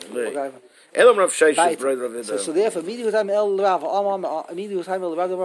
Elam Rav Sheshes brother of Ida. So therefore, immediately time El Rav, immediately time El Rav,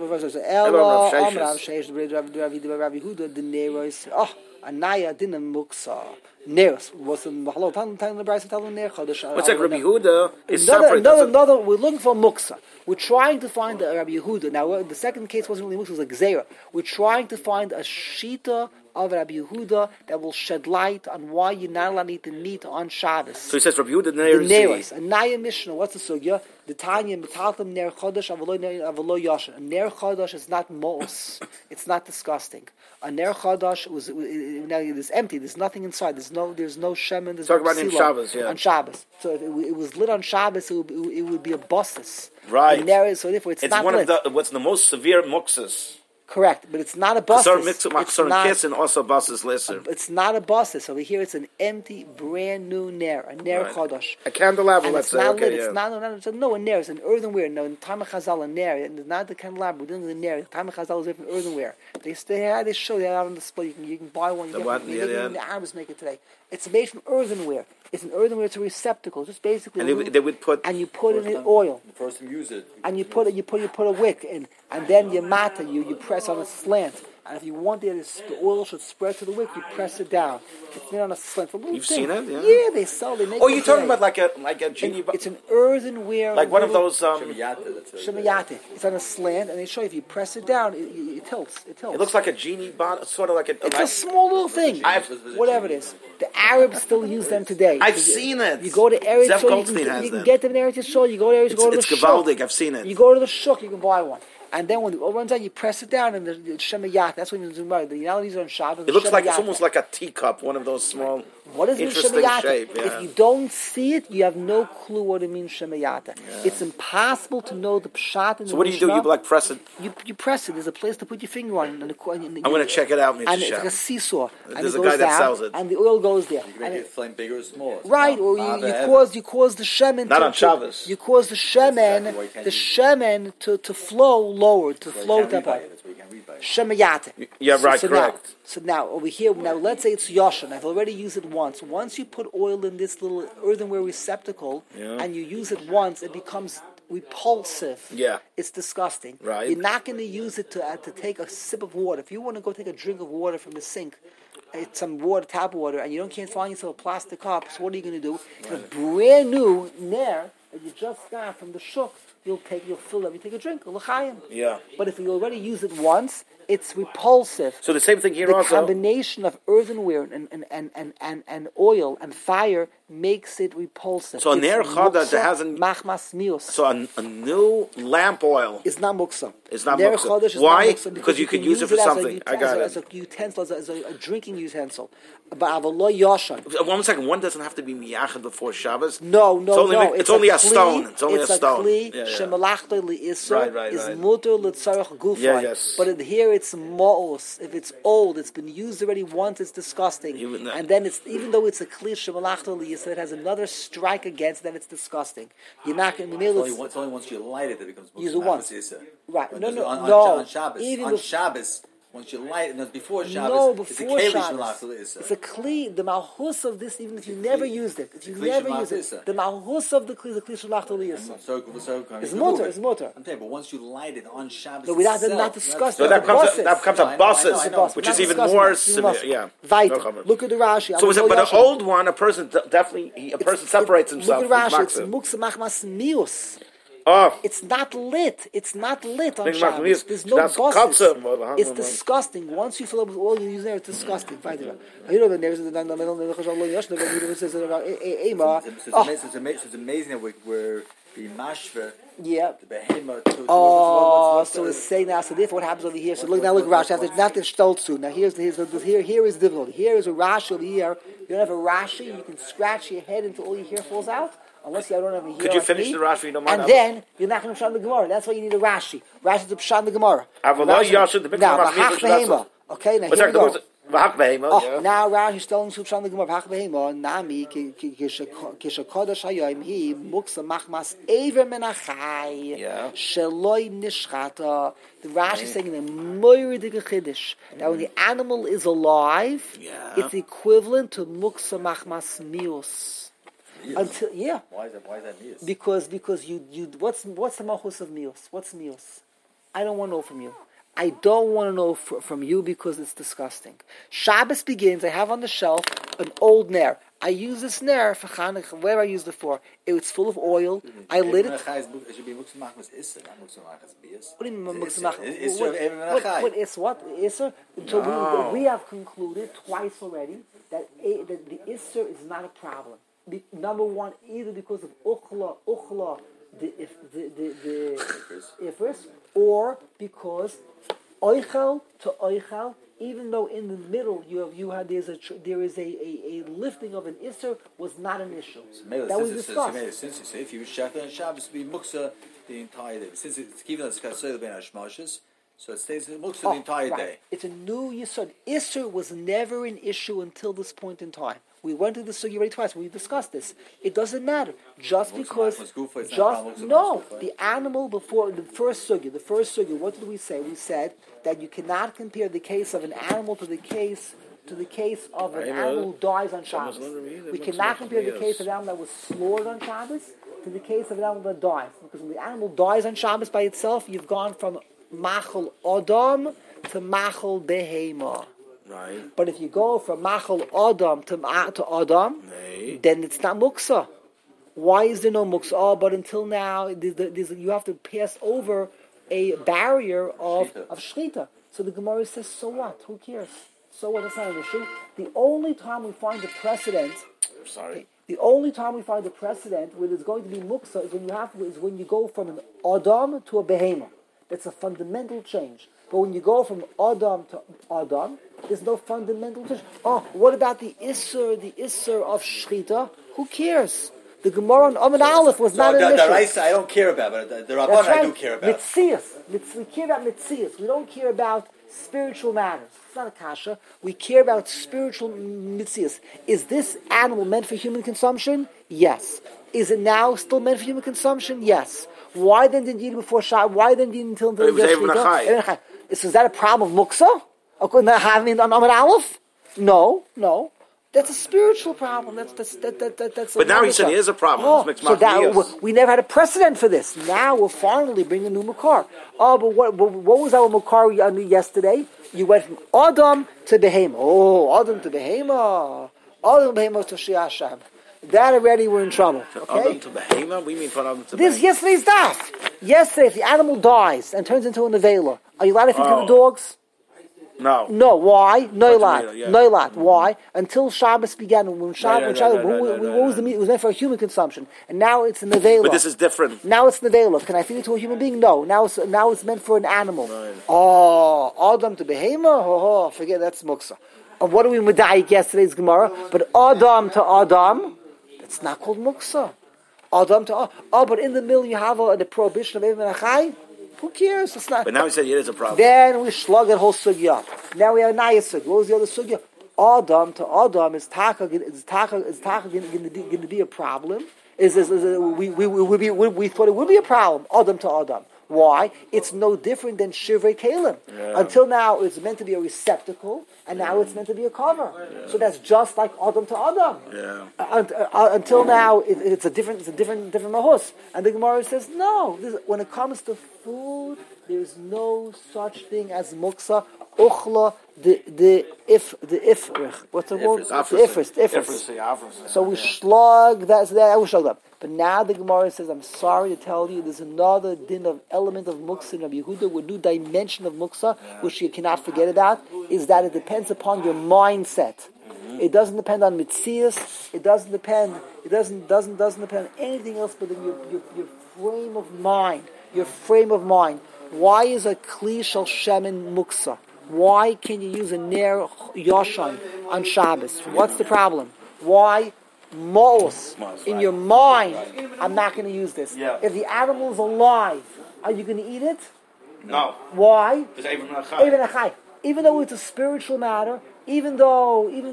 El Rav Sheshes brother of Rabbi Huda, the Neros. Anaya didn't muksa. Neros was the hello time the Bryce telling Ner Chodesh. What's like Rabbi Yehuda is separate. Another. We're looking for muksa. We're trying to find the Rabbi Yehuda. Now the second case wasn't really muksa; it was like Zera. We're trying to find a shita of Rabbi Yehuda that will shed light on why you're not allowed to eat the meat on Shabbos. So he says Rabbi Yehuda the Neros. Anaya Mishnah. What's the sugya? The Tanya Metaltam Ner Chodesh Avalo Yashin. A Ner Chodesh is not moos. It's not disgusting. A Ner Chodesh was now it's empty. There's nothing inside. There's no shemen. There's talk no about in Shabbos, yeah. On Shabbos. So if it was lit on Shabbos, it would be a bustus. Right. So therefore, it's not one lit. of what's the most severe muksas. Correct, but it's not a bustus. And also bustus lesser. It's not a bustus. Over here, it's an empty, brand new ner, a ner chodesh. A candelabra, let's say. Not lit. It's not a ner. It's an earthenware. No, in time of Chazal, a ner. And not the candelabra. We're doing the ner. The time of Chazal is different earthenware. They show they out on display. You can buy one. The Arabs make it today. It's made from earthenware. It's an earthenware. It's a receptacle. Just basically. And they would put. And you put in it oil. The first time you use it. And you put a wick in, and then you mata. You press on a slant. And if you want the oil should spread to the wick, you press it down. It's made on a slant. You've seen it? Yeah, they sell. They make. Oh, you're talking about like a genie. It's an earthenware. Like one of those. Shemayate. It's on a slant, and they show you if you press it down, it tilts. It tilts. It looks like a genie bot, sort of like a. It's a small little thing. Whatever it is. The Arabs still use them today. I've seen it. You go to Eretz Yisrael, you can get them in Eretz Yisrael. You go to Eretz Yisrael, it's Gavaldik. I've seen it. You go to the shuk, you can buy one. And then when the oil runs out, you press it down, and the shemayat. That's what you're doing. The analogies are on Shabbos. It looks like it's almost like a teacup, one of those small. What does it mean shemayata? Shape, yeah. If you don't see it, you have no clue what it means shemayata. Yeah. It's impossible to know the pshat in the So what do you do? You like press it? You press it. There's a place to put your finger on. I'm going to check it out, Mr. And it's like a seesaw. There's a guy that sells it. And the oil goes there. You can make it flame bigger or smaller. Right, or you cause the shemen. Not on Shabbos. You cause the shemen to flow lower, to float up. Shemayate. Yeah, right, correct. So now over here, let's say it's Yoshan. I've already used it once. Once you put oil in this little earthenware receptacle and you use it once, it becomes repulsive. Yeah, it's disgusting. Right, you're not going to use it to take a sip of water. If you want to go take a drink of water from the sink, it's some water, tap water, and you can't find yourself a plastic cup. So what are you going to do? Right. A brand new ner that you just got from the shuk. You'll fill up, you take a drink, l'chaim. Yeah. But if you already use it once, it's repulsive. So the same thing here also. The combination of earthenware and oil and fire makes it repulsive. So a ner chada that hasn't machmas mius. So a new lamp oil is not muksa. It's not muksa. Why? Because you could use it for something. I got it. As a utensil, as a drinking utensil. But avalo yashan. 1 second. One doesn't have to be miyachad before Shabbos. No. It's only a stone. It's only a stone. It's a shemalachta li'isr is muter l'tzarech gufa. Yes. But here it's mo'os. If it's old, it's been used already once, it's disgusting. And then it's even though it's a kli shemalachta li'isr, it has another strike against, then it's disgusting. You're not going to be able to. It's only once you light it that becomes use it once. Right? But No. On Shabbos. Once you light it, before Shabbos, before Shabbos. It's a kli, the malchus of this, even if you never used it. If you never use it, the malchus of the kli shalach l'yisa. It's mutter. I'm saying, but once you light it on Shabbos, no, without not discussing. So that becomes a busses, which is even more severe. Yeah. Look at the Rashi. So, but an old one, a person separates himself. Look at Rashi. It's muksa machmas mius. Oh. It's not lit on Shabbos. There's no buses. It's disgusting. Once you fill up with oil, you use it. It's disgusting. It's amazing that we're being mashver. Yeah. The behemoth. So it's saying now. So therefore, what happens over here? So look Rashi. Not the Stoltzu. Now here is the difficulty. Here is a Rashi over here. You don't have a Rashi. You can scratch your head until all your hair falls out. Unless you don't have a hair. Could you finish the Rashi? And then you're not going to pshat the Gemara. That's why you need a Rashi. Rashi's a pshat the Gemara. Now, okay, now here we go. Now Rashi's telling us pshat the Gemara. V'hach behema nami kishakodesh hayom hi muksa machmas ever menachai sheloi nishchata. The Rashi is saying in a moiridik chiddush that when the animal is alive, it's equivalent to muksa machmas mius. Until Why is that mius? Because you what's the malchus of mius? What's mius? I don't want to know from you. I don't want to know from you because it's disgusting. Shabbos begins. I have on the shelf an old nair. I use this nair for Chanukah. Where I used it for? It's full of oil. I lit it. It should be muktzah machmas isser, not muktzah machmas bias. What do you mean muktzah machmas? What is what? Isser? So we have concluded twice already that the isser is not a problem. Number one, either because of uchla, the ifris, or because oichel to oichel, even though in the middle there is a lifting of an isser, was not an issue. So that was discussed. Since if you shechta and Shabbos be muksa the entire day, since it's given us kasel ben hashmoshes, so it stays muksa the entire day. It's a new yisod. Isser was never an issue until this point in time. We went to the sugi already twice. We discussed this. It doesn't matter. Just because... the animal before... The first sugi, what did we say? We said that you cannot compare the case of an animal to the case of an animal who dies on Shabbos. We cannot compare the case of an animal that was slaughtered on Shabbos to the case of an animal that dies. Because when the animal dies on Shabbos by itself, you've gone from machal Adam to machal behema. Right. But if you go from machal Adam to Adam, then it's not muksa. Why is there no muksa? Oh, but until now, you have to pass over a barrier of shchita. So the Gemara says, so what? Who cares? So what? That's not an issue. The only time we find the precedent... The only time we find the precedent where there's going to be muksa is when you go from an Adam to a behema. That's a fundamental change. But when you go from Adam to Adam, there's no fundamental change. Oh, what about the Isser of Shchita? Who cares? The Gemara on Amud Aleph was not an issue. The Raisa I don't care about, but the Rabban I do care about. We care about Mitzias. We don't care about spiritual matters. It's not a kasha. We care about spiritual Mitzias. Is this animal meant for human consumption? Yes. Is it now still meant for human consumption? Yes. Why then didn't you eat it before Shabbat? Why then didn't you eat it until Shchita? Is that a problem of muksa? On Amud Aleph? No. That's a spiritual problem. That's. But now he said here's a problem. We never had a precedent for this. Now we're finally bringing a new makar. Oh, but what was our makar yesterday? You went from Adam to Behema. Oh, Adam to Behema. Adam to Behema to Shiasham. That already we're in trouble. Okay? Adam to Behema? We mean from Adam to Behema. This yesterday's daf. Yesterday, if the animal dies and turns into a nevela, are you allowed to feed the dogs? No. Why? No lot. Why? Until Shabbos began. When Shabbos, was the meat? It was meant for human consumption, and now it's a nevela. But this is different. Now it's nevela. Can I feed it to a human being? No. Now it's meant for an animal. Right. Oh, Adam to behema. Forget that's muksa. And what do we medayik yesterday's Gemara? But Adam to Adam, that's not called muksa. Adam to but in the middle you have the prohibition of Eivin Achai. Who cares? It's not. But now he said it is a problem. Then we slug that whole sugya. Now we have a nice sugya. What was the other sugya? Adam to Adam is taka going to be a problem? We thought it would be a problem. Adam to Adam. Why? It's no different than Shivrei Kalim. Yeah. Until now, it's meant to be a receptacle, and now it's meant to be a cover. Yeah. So that's just like Adam to Adam. Yeah. Until now, it's a different mahus. And the Gemara says, no. When it comes to food, there is no such thing as muksa. Uchla the ifrich. What's the word? The ifris. So we slug that. So that we slugged up. But now the Gemara says, I'm sorry to tell you, there's another din of element of muksa in Rabbi Yehuda, a new dimension of muksa, which you cannot forget about, is that it depends upon your mindset. Mm-hmm. It doesn't depend on mitzias. It doesn't depend on anything else but your frame of mind. Your frame of mind. Why is a kli shel shemen muksa? Why can you use a ner yoshan on Shabbos? What's the problem? Why? Mo'os. In your mind, I'm not going to use this. Yeah. If the animal is alive, are you going to eat it? No. Why? Even though it's a spiritual matter, even though it's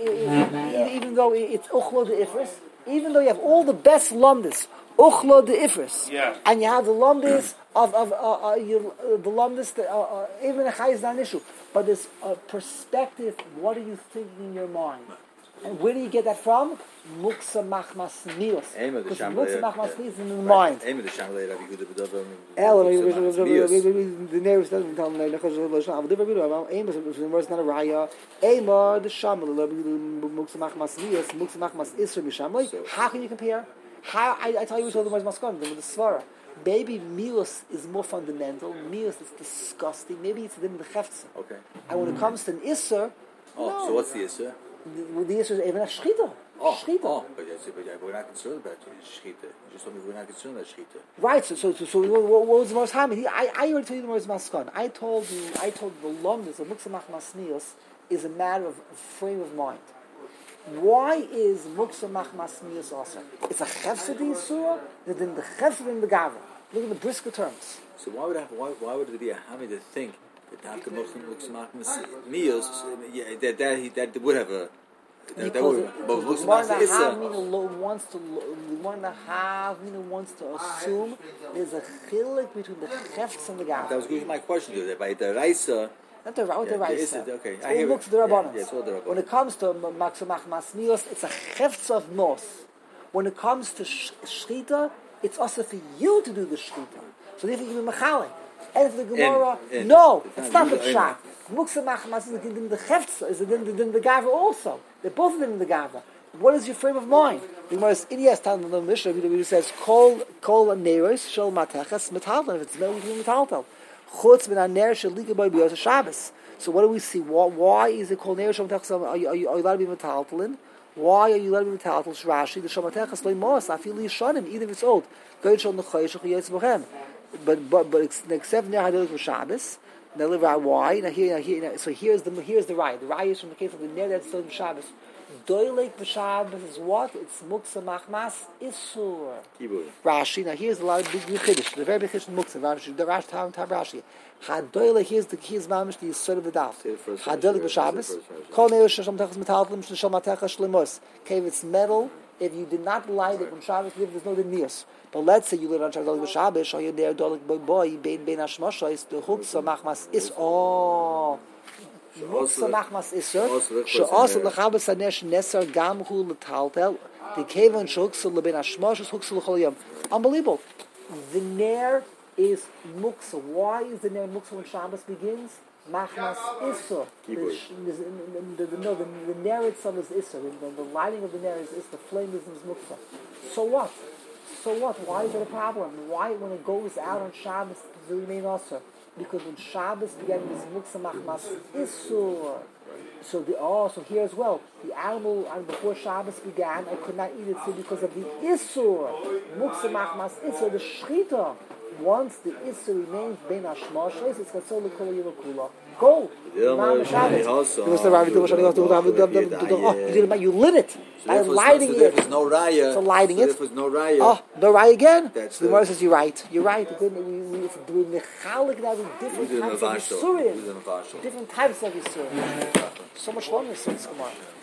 uchlo de ifris, even though you have all the best lumdis, uchlo de ifris, and you have the lumdis of the lumdis that even a chai is not an issue, but there's a perspective. What are you thinking in your mind? And where do you get that from? Muksa machmas nios. Because muksa machmas nios is in the mind. The neighbors doesn't tell them because the verse not a raya. The shamal muksa machmas nios, muksa machmas isra mishamli. How can you compare? How I tell you which other was maskan with the svara. Maybe milos is more fundamental. Milos is disgusting. Maybe it's in the chefts. Okay. And when it comes to an isser, no. So what's the isser? The isser is even a shchita. But we're not concerned about shchita. You just told me we're not concerned about shchita. Right. So what was the most harmony? I already told you the most maskan. I told the lumdus of muksa machmas nios is a matter of frame of mind. Why is muksa machmas nios also? It's a chefsed isur than the chefsed in the gavra. Look at the brisker terms. So why would it be a hamid to think that after muksa machmas nios that would have a because the one and a half wants to assume there's a chilik between the chefs and the gavra. That was going to my question to that by the raisa. Not the raisa. Okay, I hear it. The rabbanon. Yeah, when it comes to muksa machmas nios, it's a chefs of nos. When it comes to shchita, it's also for you to do the shchita. So therefore you be mechalik. And the Gemara, no, it's not the pshat. Muksa machmas is in the chefts, is in the gavra also. They're both of them in the gavra. What is your frame of mind? The Gemara is in Yastan the Mishnah. It says kol neiros shel matechas metaltel. If it's no, you can metaltel. Chutz min aner shel likaboy b'yos Shabbos. So what do we see? Why is it called neiros shel matechas? Are you allowed to be metaltelin? Why are you allowed to be metaltel? Rashi the shel matechas loy mos afil yishanim even if it's old. Goy shel nechayish chayetz b'chem. But except now Hadelik for Shabbos. Now live out why? Now so here's the raya. The raya is from the case of the ner that's still in Shabbos. Doilek b'Shabbos is what? It's muksa machmas isur. Rashi. Now here's a lot of big chiddush. The very big chiddush muksa. Rashi. The Rashi Tam Rashi. Hadoilek. Here's mamish the yisur of the daf. Hadoilek b'Shabbos. Kol neir shesham techas metaltlim shesham matechas shlemos. Okay, if it's metal, if you did not light it when Shabbos live, there's no nias. But let's say you live on Shabbos, or you're there, Dolik boy, bein hashmosha, is the huksa machmas is huksa machmas isur. She'also lechabes hanesh neser gam hu letaltel. The kevan shehuksa lebein hashmosha is huksa lechol yom. Unbelievable. The ner is muksa. Why is the ner muksa when Shabbos begins? Machmas isur. The ner itself is isur. The lighting of the ner is the flame is muksa. So what? Why is it a problem? Why, when it goes out on Shabbos, does it remain also? Because when Shabbos began, this muksa machmas isur. So here as well, the animal before Shabbos began, I could not eat it because of the isur. Muksa machmas isur, the shchita. Once the isur remains ben hashmoshes, it's katzol l'kol yivakula. Go. You lit it by lighting it. There's no raya. So lighting it. There's no raya. Oh, no raya again. So the Gemara says you're right. You're right. We're mechalik now with different types of yisurim. Different types of yisurim. So much longer since Gemara.